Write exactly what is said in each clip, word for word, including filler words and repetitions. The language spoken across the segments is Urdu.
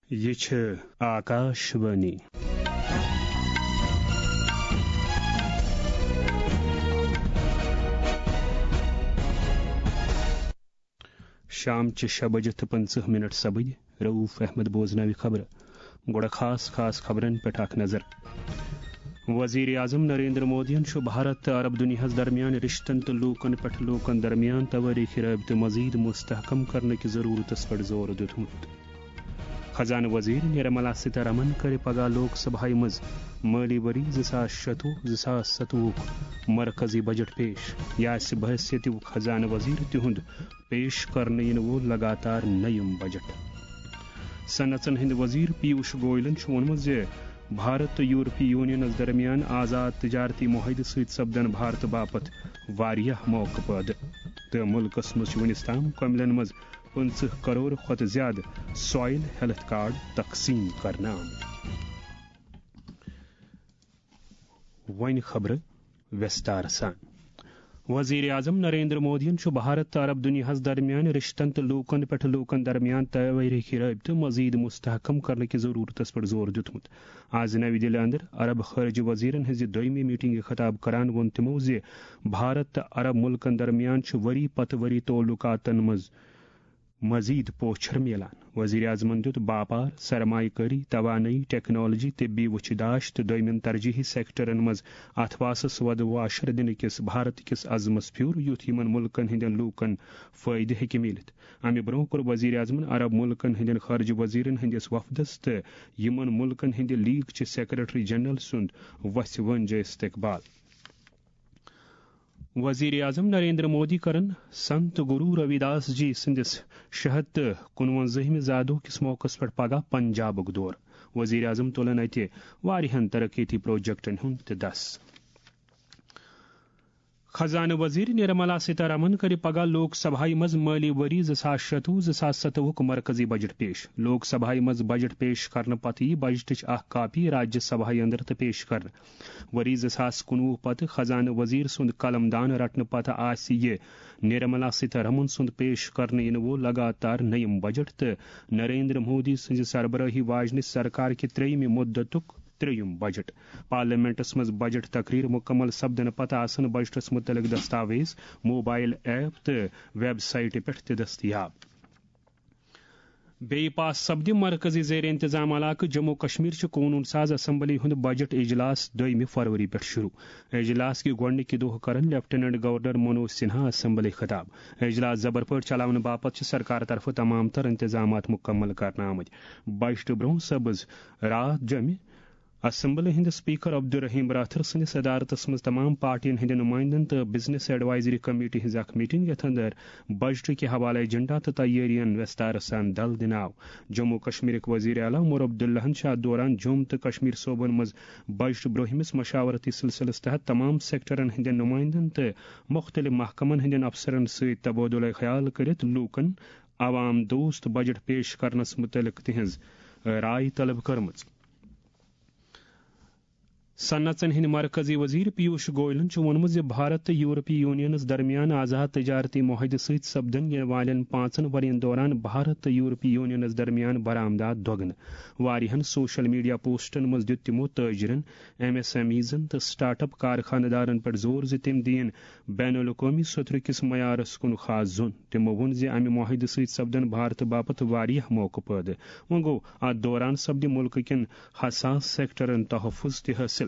یہ چھ آکاشوانی شام چھ شے بجے تو پنچہ منٹ سپد رؤف احمد بوزناوی خبر گوڑا خاص خاص خبرن پہ اخ نظر وزیر اعظم نریندر مودین بھارت تو عرب دنیا درمیان رشتن تو لوکن پہ لوکن درمیان توریخی رابطہ مزید مستحکم کرنے کی ضرورت پہ زور دتمت خزانہ وزیر نرملا سیتارمن کر پگہ لوک سبھا مز مالی وری زاس شتوہ زاس ستوہ مرکزی بجٹ پیش یہ بحثیت خزانہ وزیر تہد پیش کرنے ین وول لگاتار نیم بجٹ صنعتن ہند وزیر پیوش گوئلن وونمت بھارت تو یورپی یونینس درمیان آزاد تجارتی معاہدہ ست سپدن بھارت باپت واریاہ موقع پید تو ملکس مز ونس تام کملن مز پنچہ کروڑ کھت زیادہ سوائل ہیلتھ کارڈ تقسیم کرنا ون خبر وستار سان وزیر اعظم نریندر مودین بھارت تو عرب دنیا درمیان رشتن تو لوکن پہ لوکن درمیان توریخی رابطہ مزید مستحکم کرنے کی ضرورت پہ زور دتمت آز نئی دہلی اندر عرب خارجہ وزیرن ہز دویمہ میٹنگ خطاب کران وون تمو زِ بھارت تو عرب ملکن درمیان وری پتہ وری تعلقاتن مز مزید پوچھر ملان وزیر اعظمن دیت باپار سرمایہ کاری توانائی ٹیکنالوجی طبی وچداشت دویمن ترجیحی سیکٹرن مز ات واسس ود واشر دن کس بھارت کس عزمس پھیور یوت یمن ملکن ہندین لوکن فائدہ ہیکہ ملت امہ برو کور وزیر اعظمن عرب ملکن ہندین خارجہ وزیرن ہندس وفدس تو یمن ملکن ہند لیگ چہ سیکرٹری جنرل سند وس ونجہ استقبال وزیر اعظم نریندر مودی کرن سنت گرو روی داس جی سندس شہد تو کنونزہمہ زادو کس موقع پہ پگہ پنجابک دور وزیر اعظم تلن اتہ واریہن ترقیتی پروجیکٹن ہند دس خزانہ وزیر نرملا سیتارمن کر پگہ لوک سبھا مز مالی وری زاس شتوہ زاس ستوہ مرکزی بجٹ پیش لوک سبھا مز بجٹ پیش کرنے پتہ یہ بجٹچ اخ کاپی راجیہ سبھا اندر تو پیش کر وری زاس کنوہ پتہ خزانہ وزیر سند قلم دان رٹنے پتہ آس یہ نرملا سیتارمن سند پیش کرنے ین وول لگاتار نیم بجٹ تو نریندر مودی سز سربراہی واجنہ سرکار کہ تریمہ مدتک تریم بجٹ پارلیمنٹس مز بجٹ تقریر مکمل سپدن پتہ آسن بجٹس متعلق دستاویز موبائل ایپ تو ویب سائٹ پہ دستیاب بی پاس سپد مرکزی زیر انتظام علاقہ جموں کشمیر قونون ساز اسمبلی ہند بجٹ اجلاس دویمہ فروری پہ شروع اجلاس کی گوڈنک دہ کرن lieutenant governor Manoj Sinha assembly خطاب اجلاس زبر پہ چلاون باپت سرکار طرف تمام تر انتظامات مکمل کرنا آمت بجٹ برو سبز رات جمع اسمبلی ہند سپیکر عبدالرحیم راتھر سندس صدارتس مز تمام پارٹین ہند نمائندن تو بزنس ایڈوائزری کمیٹی ہز اخ میٹنگ یتھ اندر بجٹ کے حوالہ ایجنڈا تو تیارین وستار سان دل دن آو جموں کشمیر وزیر اعلیٰ عمر عبداللہ شاہ دوران جوم تو کشمیر صوبن مز بجٹ برہمس مشاورتی سلسلس تحت تمام سیکٹرن ہند نمائندن تو مختلف محکمن ہند افسرن ست تبادلہ خیال کرت لوکن عوام دوست بجٹ پیش کرنس متعلق تہذ رائے طلب کرمز صنعتن ہند مرکزی وزیر پیوش گوئلن وونمت بھارت تو یورپی یونینس درمیان آزاد تجارتی معاہدہ ست سپدن ین والن پانچن ورین دوران بھارت تو یورپی یونینس درمیان برآمدات دگن واریہن سوشل میڈیا پوسٹن مز دت تمو تاجرن ایم ایس ایم ایزن تو سٹارٹ اپ کارخانہ دارن پہ زور ز تم دین بین الاقوامی ستر کس معیارس کن خاص زون تمو وون ز امہ معاہدہ ست سپدن بھارت باپت واریاہ موقع پید وۄنۍ گوٚو اتھ دوران سپدِ ملکہ کین حساس سیکٹرن تحفظ تہ حاصل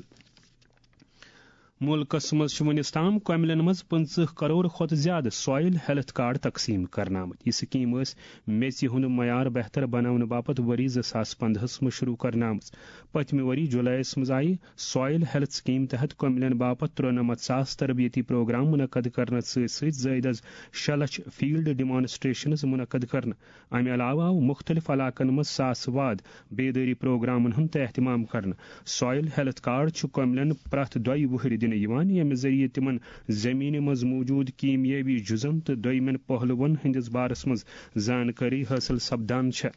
ملکس مز ونس تام کملن مز پنچہ کروڑ کھت زیادہ سوائل ہیلتھ کارڈ تقسیم کرنا آمت یہ سکیم اس میژ ہند معیار بہتر بناؤن باپت وری زاس پندہس مز شروع کرنا آمت پتمہ وری جولائیس مز آئی سوائل ہیلتھ سکیم تحت کملن باپت ترنمت ساس تربیتی پروگرام منعقد کرنے ست ست زائد از شے لچھ فیلڈ ڈیمانسٹریشنز منعقد کرنے امہ علاوہ آو مختلف علاقن مز ساس واد بیداری پروگرامن ہند اہتمام کرنے سوائل ہیلتھ کارڈ کملن پرت دۄیہِ وہر دن یمہ ذریعہ تمن زمین مز موجود کیمیاوی جزن تو دویمن پہلوون ہندس بارس مز زانکاری حاصل سپدان چھ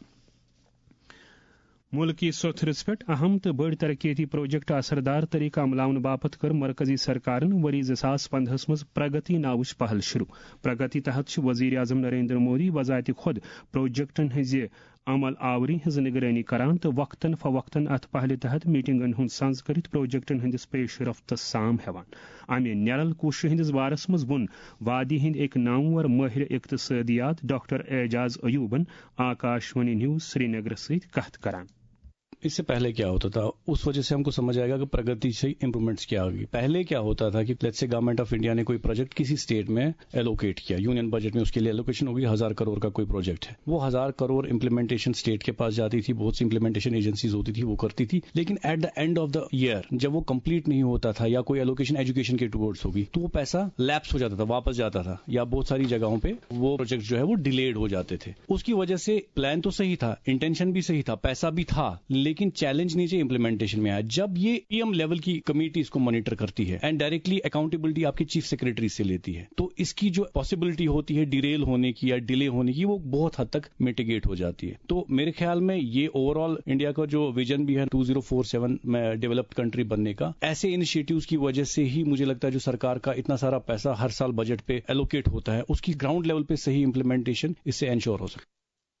ملکی سوتھرس پہ اہم تو بڑ ترقیتی پروجیکٹ اثردار طریقہ عملاون باپت کر مرکزی سرکارن وری زاس پندہس مز پرگتی ناوچ پہل شروع پرگتی تحت وزیر اعظم نریندر مودی وذات خود پروجیکٹن ہز عمل آوری ہز نگرانی کران تو وقتاً فوقتاً ات پہلے تحت میٹنگن ہند سنز کرت پروجیکٹن ہندس پیش رفت سام ہیوان امہ نیرل کوشش ہندس بارس مز ون وادی ہند ایک نامور ماہر اقتصادیات ڈاکٹر اعجاز ایوبن آکاشوانی نیوز سری نگر ست کت کران. اس سے پہلے کیا ہوتا تھا اس وجہ سے ہم کو سمجھ آئے گا کہ پرگتی سے امپرومنٹس کیا ہوگی. پہلے کیا ہوتا تھا کہ let's say government of India نے کوئی پروجیکٹ کسی اسٹیٹ میں ایلوکیٹ کیا, یونین بجٹ میں اس کے لیے ایلوکیشن ہوگی ہزار کروڑ کا کوئی پروجیکٹ ہے, وہ ہزار کروڑ امپلیمنٹیشن اسٹیٹ کے پاس جاتی تھی, بہت سی امپلیمنٹیشن ایجنسیز ہوتی تھی وہ کرتی تھی, لیکن at the end of the year جب وہ کمپلیٹ نہیں ہوتا تھا یا کوئی ایلوکیشن ایجوکیشن کے ٹورڈز ہوگی تو وہ پیسہ لیپس ہو جاتا تھا, واپس جاتا تھا, یا بہت ساری جگہوں پہ وہ پروجیکٹ جو ہے وہ ڈیلیڈ ہو جاتے تھے. اس کی وجہ سے پلان تو صحیح تھا, انٹینشن بھی صحیح تھا, پیسہ بھی تھا, لیکن چیلنج نیچے امپلیمنٹیشن میں آیا. جب یہ پی ایم لیول کی کمیٹی اس کو مانیٹر کرتی ہے اینڈ ڈائریکٹلی اکاؤنٹیبلٹی آپ کی چیف سیکرٹری سے لیتی ہے, تو اس کی جو پاسبلٹی ہوتی ہے ڈیریل ہونے کی یا ڈیلے ہونے کی وہ بہت حد تک میٹیگیٹ ہو جاتی ہے. تو میرے خیال میں یہ اوور آل انڈیا کا جو ویژن بھی ہے ٹو زیرو فور سیون میں ڈیولپڈ کنٹری بننے کا, ایسے انیشیٹوز کی وجہ سے ہی مجھے لگتا ہے جو سرکار کا اتنا سارا پیسہ ہر سال بجٹ پہ ایلوکیٹ ہوتا ہے اس کی گراؤنڈ لیول پہ صحیح امپلیمنٹیشن اس سے انشور ہو سکتا ہے.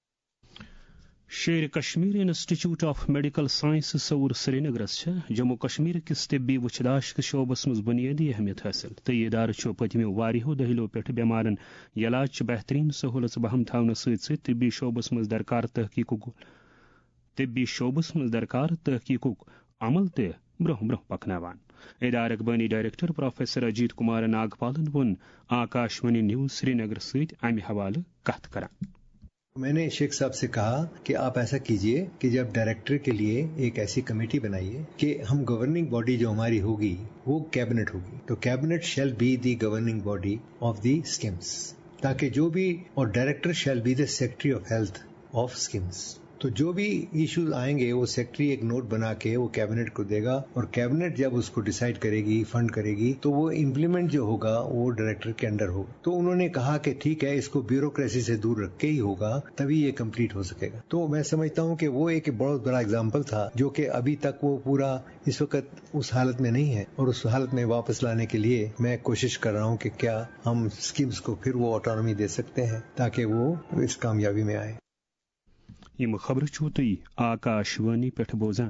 Sher Kashmir institute of medical science سور سری نگرس جموں کشمیر کس طبی وچداشت شعبس مز بنیادی اہمیت حاصل تو یہ ادارہ پتمو واریہو دہلو پہ بیمارن علاج بہترین سہولت بہم تھونس ست ست طبی شعبس مز درکار تحقیق طبی شعبس مز درکار تحقیق عمل تہ برہ برہ پکناوان. ادارک بانی ڈائریکٹر پروفیسر اجیت کمار ناگپالن ون آکاشوانی نیوز سری نگر ست امہ حوالہ کت کران. میں نے شیخ صاحب سے کہا کہ آپ ایسا کیجئے کہ جب ڈائریکٹر کے لیے ایک ایسی کمیٹی بنائیے کہ ہم گورننگ باڈی جو ہماری ہوگی وہ کیبنٹ ہوگی, تو cabinet shall be the governing body of the schemes, تاکہ جو بھی, اور director shall be the secretary of health of schemes. تو جو بھی ایشوز آئیں گے وہ سیکرٹری ایک نوٹ بنا کے وہ کیبنٹ کو دے گا, اور کیبنٹ جب اس کو ڈیسائیڈ کرے گی, فنڈ کرے گی, تو وہ امپلیمنٹ جو ہوگا وہ ڈائریکٹر کے انڈر ہوگا. تو انہوں نے کہا کہ ٹھیک ہے, اس کو بیوروکریسی سے دور رکھ کے ہی ہوگا, تبھی یہ کمپلیٹ ہو سکے گا. تو میں سمجھتا ہوں کہ وہ ایک بہت بڑا اگزامپل تھا جو کہ ابھی تک وہ پورا اس وقت اس حالت میں نہیں ہے, اور اس حالت میں واپس لانے کے لیے میں کوشش کر رہا ہوں کہ کیا ہم اسکیمز کو پھر وہ آٹونومی دے سکتے ہیں تاکہ وہ اس کامیابی میں آئے. یم خبر چھو تھی آکاشوانی پہ بوزان.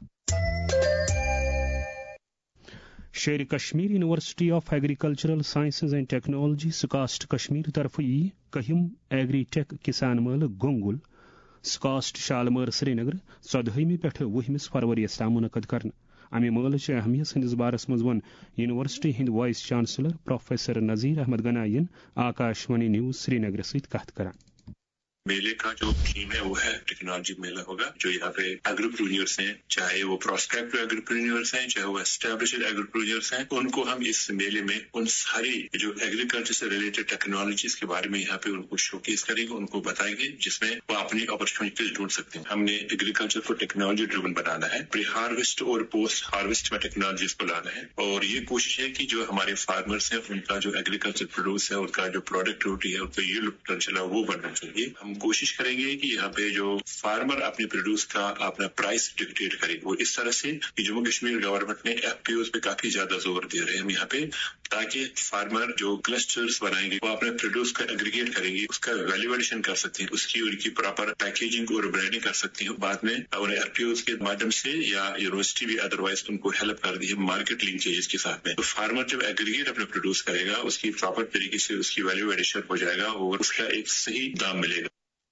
Sher Kashmir university of agricultural sciences and technology SKUAST Kashmir طرف ای کہم ایگری ٹیک کسان میلہ گونگل سکاسٹ شالمر سری نگر ژۄدہمہِ پٮ۪ٹھ وُہمِس فروریس تام منعقد کرنا. امہ مٲلٕچ اہمیت ہندس بارس مز ون یونیورسٹی ہند vice chancellor professor Nazir Ahmad گنائین آکاشوانی نیوز سری نگر ست کت کران. میلے کا جو تھیم ہے وہ ہے ٹیکنالوجی میلہ ہوگا, جو یہاں پہ ایگریپرینیورس ہیں, چاہے وہ پراسپیکٹو ایگریپرینیورس ہیں, چاہے وہ اسٹیبلشڈ ایگریپرینیورس ہیں, ان کو ہم اس میلے میں ان ساری جو ایگریکلچر سے ریلیٹڈ ٹیکنالوجیز کے بارے میں یہاں پہ ان کو شوکیس کریں گے, ان کو بتائیں گے, جس میں وہ اپنی اپرچونیٹیز ڈھونڈ سکتے ہیں. ہم نے ایگریکلچر کو ٹیکنالوجی ڈریون بنانا ہے, پری ہارویسٹ اور پوسٹ ہارویسٹ میں ٹیکنالوجیز کو لانا ہے, اور یہ کوشش ہے کہ جو ہمارے فارمرس ہیں ان کا جو ایگریکلچر پروڈیوس ہے, ان کا جو پروڈکٹیوٹی ہے, ان کا ییلڈ پوٹینشیل ہے وہ بڑھنا چاہیے. ہم کوشش کریں گے کہ یہاں پہ جو فارمر اپنے پروڈیوس کا اپنا پرائس ڈکٹیٹ کرے, وہ اس طرح سے کہ جموں کشمیر گورنمنٹ نے ایف پی اوز پہ کافی زیادہ زور دے رہے ہیں ہم یہاں پہ, تاکہ فارمر جو کلسٹرز بنائیں گے وہ اپنے پروڈیوس کا ایگریگیٹ کریں گے, اس کا ویلیو ایڈیشن کر سکتے ہیں, اس کی ان کی پراپر پیکیجنگ اور برانڈنگ کر سکتے ہیں. بعد میں انہیں ایف پی اوز کے مادھیم سے یا یونیورسٹی بھی ادروائز ان کو ہیلپ کر دی ہے مارکیٹ لنکیجز کے ساتھ میں. تو فارمر جب ایگریگیٹ اپنے پروڈیوس کرے گا, اس کی پراپر طریقے سے اس کی ویلیو ایڈیشن ہو جائے گا اور اس کا ایک صحیح دام ملے گا.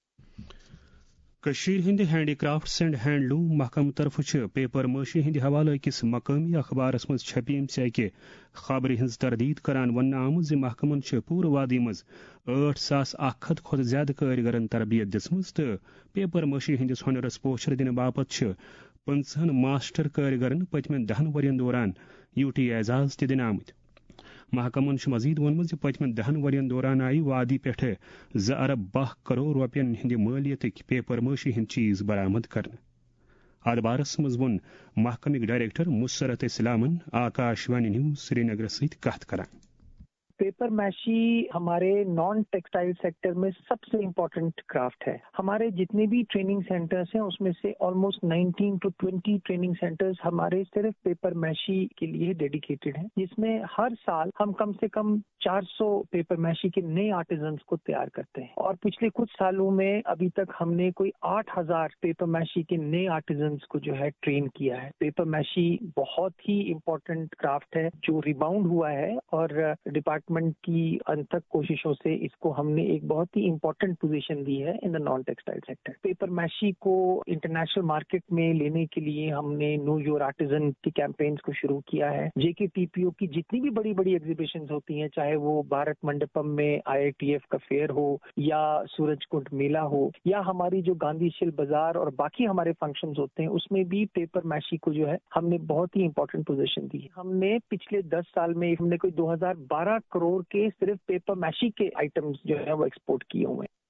کشیر ہند ہینڈی کرافٹس اینڈ ہینڈلوم محکمہ طرف پیپر ماشی ہند حوالہ أکس مقامی اخبارس مز چھپیم اکہ خبر ہز تردید کران ون آمت محکمن پور وادی مز ٹھ ساس اک ہتھ کھت زیادہ کارگرن تربیت دسم تو پیپر ماشی ہندس ہنرس پوچھر دن باپت پنچہن ماسٹر کارگرن پتمن دہن ورین دوران یو ٹی اعزاز تہ دن آمت. محکمن مزید وونمت پتمن دہن ورین دوران آئی وادی پہ زٕ ارب بہ کروڑ روپین ہند مالیتک پیپر ماشی ہند چیز برآمد کرنے. ات بارس مز ون محکمک ڈائریکٹر مسرت اسلامن آکاشوانی نیوز سری نگر ست کت کران. پیپر میشی ہمارے نان ٹیکسٹائل سیکٹر میں سب سے امپورٹنٹ کرافٹ ہے. ہمارے جتنے بھی ٹریننگ سینٹرز ہیں اس میں سے almost nineteen to twenty training centres ہمارے صرف پیپر میشی کے لیے ڈیڈیکیٹڈ ہیں، جس میں ہر سال ہم کم سے کم چار سو پیپر میشی کے نئے آرٹیزنس کو تیار کرتے ہیں. اور پچھلے کچھ سالوں میں ابھی تک ہم نے کوئی آٹھ ہزار پیپر میشی کے نئے آرٹیزنس کو جو ہے ٹرین کیا ہے. پیپر میشی بہت ہی امپورٹنٹ کرافٹ ہے جو ریباؤنڈ ہوا ہے، اور ڈپارٹمنٹ کی انتھک کوششوں سے اس کو ہم نے ایک بہت ہی امپورٹنٹ پوزیشن دی ہے in the non textile sector. Paper mache کو انٹرنیشنل مارکیٹ میں لینے کے لیے ہم نے نو یور آرٹیزن کی کیمپینز کو شروع کیا ہے. جے کے ٹی پی او کی جتنی بھی بڑی بڑی ایگزیبیشنز ہوتی ہیں، چاہے وہ بھارت منڈپم میں آئی آئی ٹی ایف کا فیئر ہو یا سورج کنڈ میلہ ہو یا ہماری جو گاندھی شل بازار اور باقی ہمارے فنکشنز ہوتے ہیں، اس میں بھی پیپر میشی کو جو ہے ہم نے بہت ہی امپورٹنٹ پوزیشن دی. ہم نے پچھلے دس سال میں ہم نے کوئی دو ہزار بارہ کروڑ کے صرف پیپر میشی کے آئٹمز جو ہے وہ ایکسپورٹ کیے ہوئے ہیں.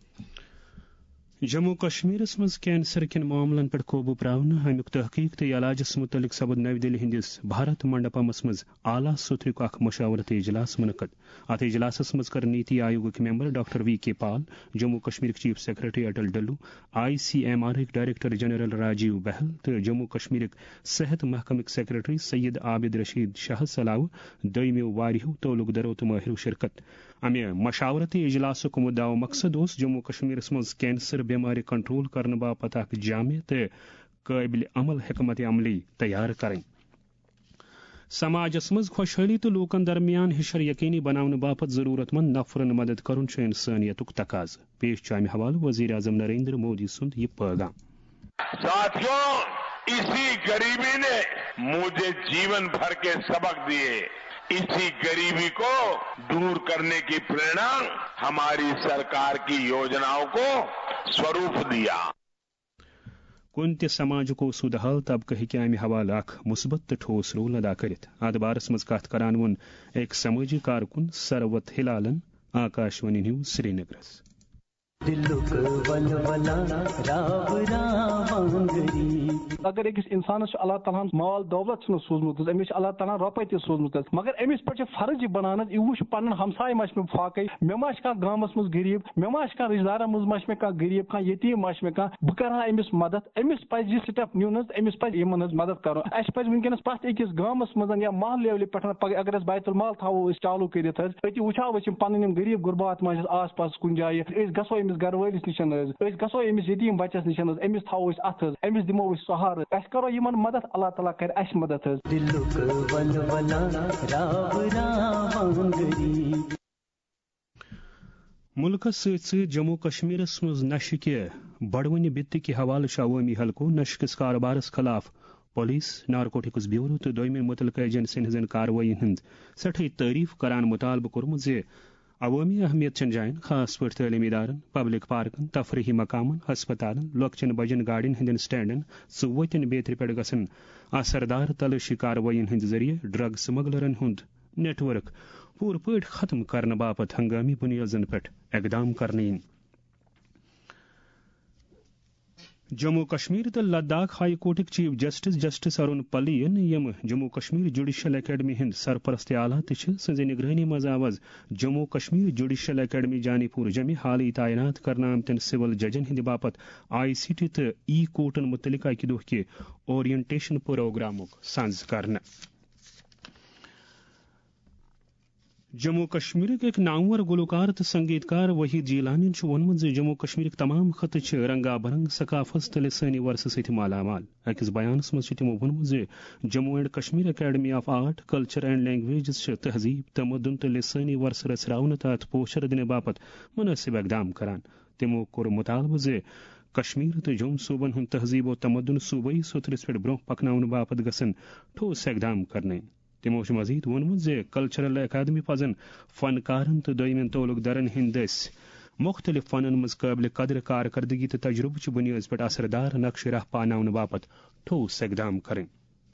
جموں کشمیر مز کینسر کن معاملن پہ قوبو پراؤن امیک تحقیق تو علاجس متعلق سپد نو دہلی ہندس بھارت منڈپمس مز اعلی سطرک اخ مشاورتی اجلاس منعقد. ات اجلاس مز کر نیتی آیوگ ممبر doctor V K Paul, Jammu Kashmir chief secretary Atal Dulloo, I C M R director general Rajiv Bahl تو جموں کشمیر صحت محکمک سیکرٹری سید عابد رشید شاہ علاوہ دویمو واریہو تعلق درو تو ماہرو شرکت. امہ مشاورتی اجلاس مدعا و مقصد اس جموں کشمیر مز کینسر بیماری کنٹرول کرنے باپت اخ جامع تو قابل عمل حکمت عملی تیار کریں. سماجس مز خوشحالی تو لوکن درمیان ہشر یقینی بنانے باپت ضرورت مند نفرن مدد کرن انسانیت تقاض. پیش چامہ حوالہ وزیر اعظم نریندر مودی سند یہ پیغام. ساتھیوں، اسی غریبی نے مجھے جیون بھر کے سبق دیے. اسی غریبی کو دور کرنے کی پریرنا ہماری سرکار کی یوجناؤں کو سوروپ دیا. کن تہ سماج کو سدحال طبقہ ہیکہ امہ حوالہ اخ مثبت تو ٹھوس رول ادا کرت. ات بارس مز کت کران ون ایک سماجی کارکن سروت ہلالن آکاشوانی نیوز سری نگرس. اگر أکس انسانس اللہ تعالیٰ مال دولت سوزمت، امس اللہ تعالیٰ روپے تہ سوزمت، مگر امس پہ فرض یہ بنان یہ وچ پن ہمسائے ما مے فاقے، مے ما گامس مز غریب، مے ما رشتہ دارن مز ما مے غریب کھانا یتیم ما مے بہ کرا امس مدد. امس پہ یہ سٹیپ نیون، امس پہ یمن مدد کر. اس پہ ونکس پتہ أکس گامس مز یا محل لیولہ پہ پگہ اگر اس بیت المال تھو چالو کرت اتہ وچھو اس پن غریب غربات ما آس پاس کن جائے گھو امس گھر وٲلس نش گھو امس یتیم بچس نش امس تھو ات امس دمو سہارٕ اس کرو یمن مدد، اللہ تعالیٰ کر اس مدد. ملکس ست ست جموں کشمیر مز نشہ کہ بڑونہ بت کہ حوالہ عوامی حلقو نشہ کس کاربارس خلاف پولیس، نارکوٹکس بیورو تو دویمہ متعلقہ ایجنسین ہزن کاروائین ہند سٹھے تعریف کران مطالبہ کورمت زِ عوامی اہمیت چن جائن خاص پٲٹھۍ تعلیمی ادارن، پبلک پارکن، تفریحی مقامن، ہسپتالن، لۄکچن بجن گاڑین ہندین سٹینڈن، ژوتن بیترِ پٮ۪ٹھ گژھن اثردار تلاشی کاروائین ہند ذریعہ ڈرگ سمگلرن ہند نیٹ ورک پور پٲٹھۍ ختم کرنے باپت ہنگامی بنیادن پٮ۪ٹھ اقدام کرنے ین. جموں کشمیر تو لداخ ہائی کورٹک چیف جسٹس جسٹس ارون پلین یم جموں کشمیر جوڈیشل اکیڈمی ہند سرپرست اعلیٰ تز نگرانی مز آواز جموں کشمیر جوڈیشل اکیڈمی جانی پور جمع حالی تعینات کرنا آمتن سول ججن ہند باپت آئی سی ٹی تو ای کورٹن متعلق اکہ دہ کہ اورینٹیشن پروگرامک ساز کرنا. جموں کشمیر ایک نامور گلوکار تو سنگیتکار وحید جیلانی وونمت زِ جموں کشمیر تمام خطہ رنگا برنگ ثقافت تو لسانی ورثہ ست مالا مال. اکس بیانس مز تمو وونمت زِ Jammu and Kashmir academy of art, culture and languages تہذیب، تمدن تو لسانی ورثہ رچراؤن تو ات پوچھر دن باپت مناسب اقدام کران. تمو کور مطالبہ زِ کشمیر تو جوم صوبن ہند تہذیب و تمدن صوبائی سترس پہ برہ پکناؤن باپت گژھن ٹھوس اقدام کرنے. تمو مزید وونمت زِ کلچرل اکیڈمی پزن فنکارن تو دویمن تعلق درن ہند مختلف فنن مز قابل قدر کارکردگی تو تجربہ بنیاد پہ اثردار نقش راہ پاناؤن باپت ٹھوس اقدام کریں.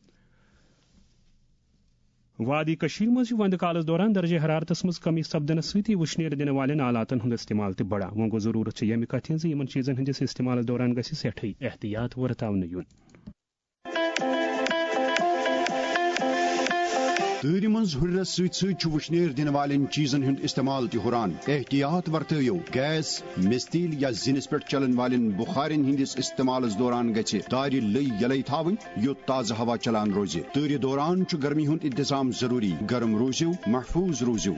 وادی کشیر مز وند کالس دوران درجہ حرارتس مز کمی سپدنس سۭتی وشنیر دن والن آلاتن ہند استعمال تہ بڑا. وۄنۍ گوٚو ضروٗرت چھِ ییٚمہِ کتھِ ہٕنٛز زِ یمن چیزن ہندس استعمالس دوران گژھِ سٮ۪ٹھٕے احتیاط ورتاونہٕ یُن. تۭرِ منٛز ہُرٮ۪رس سۭتۍ سۭتۍ چھُ وُشنیر دِنہٕ والٮ۪ن چیٖزن ہُنٛد استعمال تہِ ہُران. احتیاط ورتٲیِو. گیس، مستیل یا زِنِس پٮ۪ٹھ چلن والٮ۪ن بُخارٮ۪ن ہٕنٛدِس استعمالس دوران گژھِ دارِ لٔۍ یلے تھاوٕنۍ یوٚت تازٕ ہوا چلان روزِ. تۭرِ دوران چھُ گرمی ہُنٛد انتظام ضروٗری. گرم روٗزِو، محفوٗظ روٗزِو.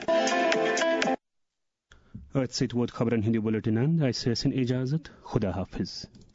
أتھۍ سۭتۍ ووت خبرن ہٕنٛدِ بُلٹِنن. اَسہِ ٲسِن اِجازت. خدا حافظ.